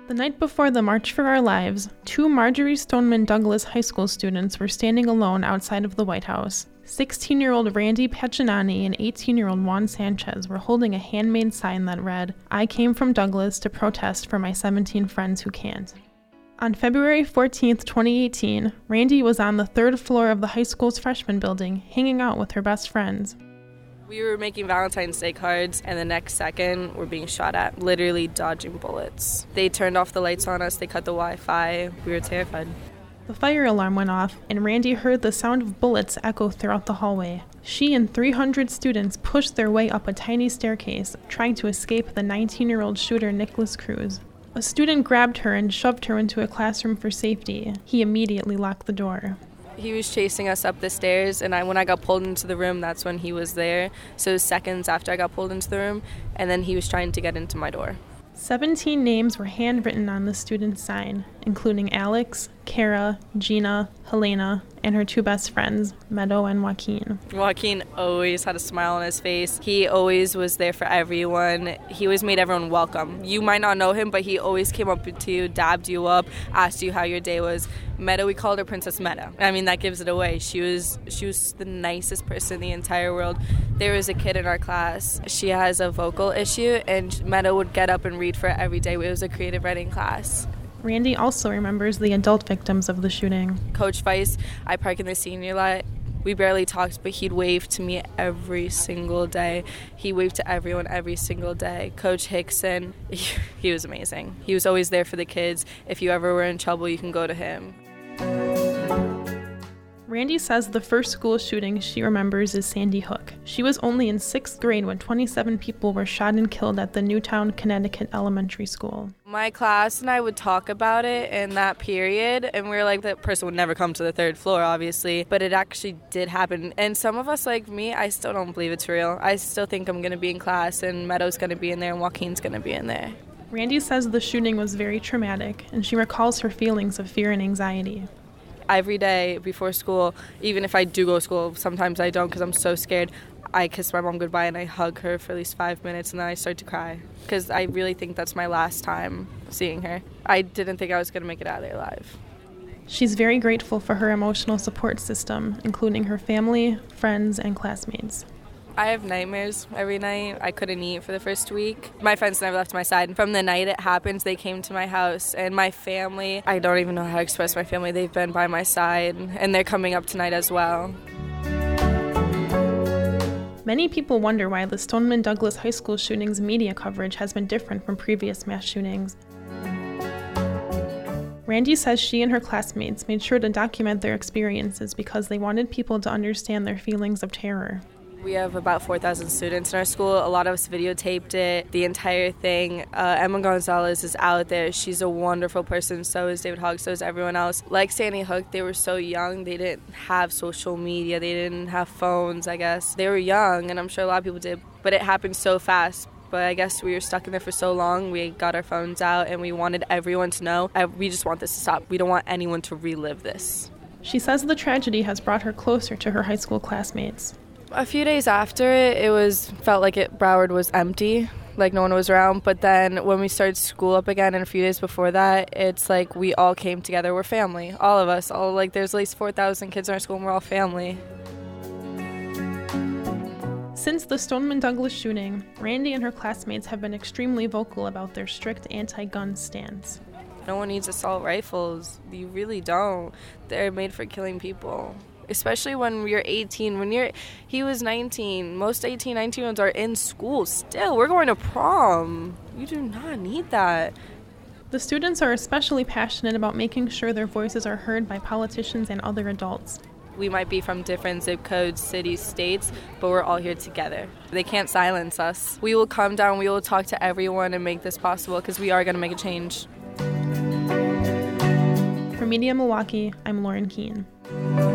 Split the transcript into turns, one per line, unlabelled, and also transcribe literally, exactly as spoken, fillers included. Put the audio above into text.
The night before the March for Our Lives, two Marjory Stoneman Douglas High School students were standing alone outside of the White House. sixteen-year-old Randy Pachinani and eighteen-year-old Juan Sanchez were holding a handmade sign that read, "I came from Douglas to protest for my seventeen friends who can't." On February fourteenth, twenty eighteen, Randy was on the third floor of the high school's freshman building, hanging out with her best friends.
We were making Valentine's Day cards, and the next second, we're being shot at, literally dodging bullets. They turned off the lights on us, they cut the Wi-Fi. We were terrified.
The fire alarm went off, and Randy heard the sound of bullets echo throughout the hallway. She and three hundred students pushed their way up a tiny staircase, trying to escape the nineteen-year-old shooter Nicholas Cruz. A student grabbed her and shoved her into a classroom for safety. He immediately locked the door.
He was chasing us up the stairs, and I, when I got pulled into the room, that's when he was there. So it was seconds after I got pulled into the room, and then he was trying to get into my door.
Seventeen names were handwritten on the student's sign, including Alex, Kara, Gina, Helena, and her two best friends, Meadow and Joaquin.
Joaquin always had a smile on his face. He always was there for everyone. He always made everyone welcome. You might not know him, but he always came up to you, dabbed you up, asked you how your day was. Meadow, we called her Princess Meadow. I mean, that gives it away. She was she was the nicest person in the entire world. There was a kid in our class. She has a vocal issue, and Meadow would get up and read for her every day. It was a creative writing class.
Randy also remembers the adult victims of the shooting.
Coach Weiss, I park in the senior lot. We barely talked, but he'd wave to me every single day. He waved to everyone every single day. Coach Hickson, he, he was amazing. He was always there for the kids. If you ever were in trouble, you can go to him.
Randy says the first school shooting she remembers is Sandy Hook. She was only in sixth grade when twenty-seven people were shot and killed at the Newtown, Connecticut elementary school.
My class and I would talk about it in that period, and we were like, that person would never come to the third floor, obviously, but it actually did happen. And some of us, like me, I still don't believe it's real. I still think I'm going to be in class, and Meadow's going to be in there, and Joaquin's going to be in there.
Randy says the shooting was very traumatic, and she recalls her feelings of fear and anxiety.
Every day before school, even if I do go to school, sometimes I don't because I'm so scared, I kiss my mom goodbye and I hug her for at least five minutes and then I start to cry because I really think that's my last time seeing her. I didn't think I was going to make it out of there alive.
She's very grateful for her emotional support system, including her family, friends, and classmates.
I have nightmares every night. I couldn't eat for the first week. My friends never left my side. And from the night it happened, they came to my house. And my family, I don't even know how to express my family. They've been by my side. And they're coming up tonight as well.
Many people wonder why the Stoneman Douglas High School shootings media coverage has been different from previous mass shootings. Randy says she and her classmates made sure to document their experiences because they wanted people to understand their feelings of terror.
We have about four thousand students in our school. A lot of us videotaped it, the entire thing. Uh, Emma Gonzalez is out there. She's a wonderful person. So is David Hogg. So is everyone else. Like Sandy Hook, they were so young. They didn't have social media. They didn't have phones, I guess. They were young, and I'm sure a lot of people did. But it happened so fast. But I guess we were stuck in there for so long. We got our phones out, and we wanted everyone to know. We just want this to stop. We don't want anyone to relive this.
She says the tragedy has brought her closer to her high school classmates.
A few days after it, it was felt like it Broward was empty, like no one was around. But then when we started school up again, and a few days before that, it's like we all came together. We're family, all of us. All like there's at least four thousand kids in our school, and we're all family.
Since the Stoneman Douglas shooting, Randy and her classmates have been extremely vocal about their strict anti-gun stance.
No one needs assault rifles. You really don't. They're made for killing people. Especially when you're eighteen, when you're, he was nineteen. Most eighteen, nineteen-year-olds are in school still. We're going to prom. You do not need that.
The students are especially passionate about making sure their voices are heard by politicians and other adults.
We might be from different zip codes, cities, states, but we're all here together. They can't silence us. We will come down, we will talk to everyone and make this possible because we are going to make a change.
For Media Milwaukee, I'm Lauren Keene.